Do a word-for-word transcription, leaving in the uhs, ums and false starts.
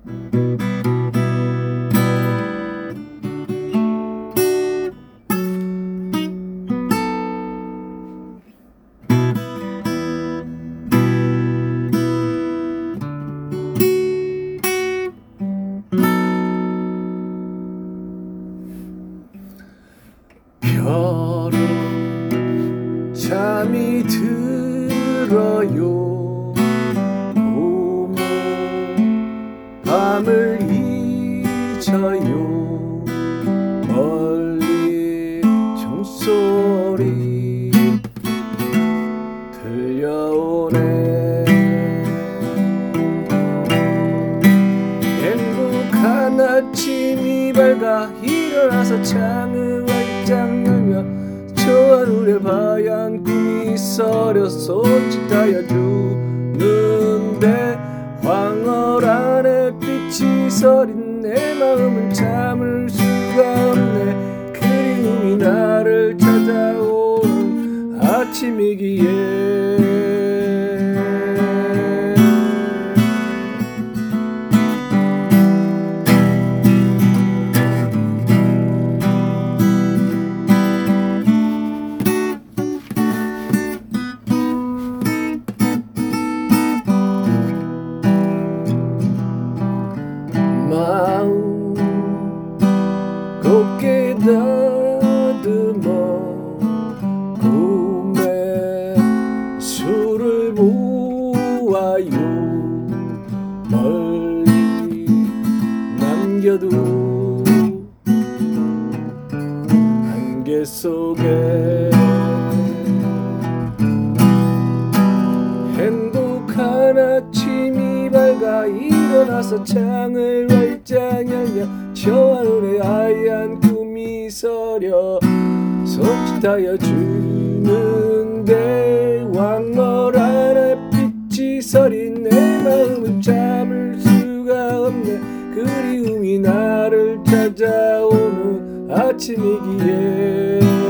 별은 잠이 들어요. 고모 밤을 잊어요. 멀리 종소리 들려오네. 행복한 아침이 밝아 일어나서 창을 활짝 열며 저 하늘에 하얀 꿈이 서려 손짓하여 주는데 황홀한 햇빛이 서린 내 마음은 참을 수가 없네. 그리움이 나를 찾아오는 아침이기에 마음 곱게 다듬어 꿈에 술을 모아요. 멀리 남겨둔 안개 속에 행복한 아침이 밝아 일어나서 창을 활짝 열며 저 하늘에 하얀 꿈이 서려 손짓하여 주는데 황홀한 햇빛이 서린 내 마음은 참을 수가 없네. 그리움이 나를 찾아오는 아침이기에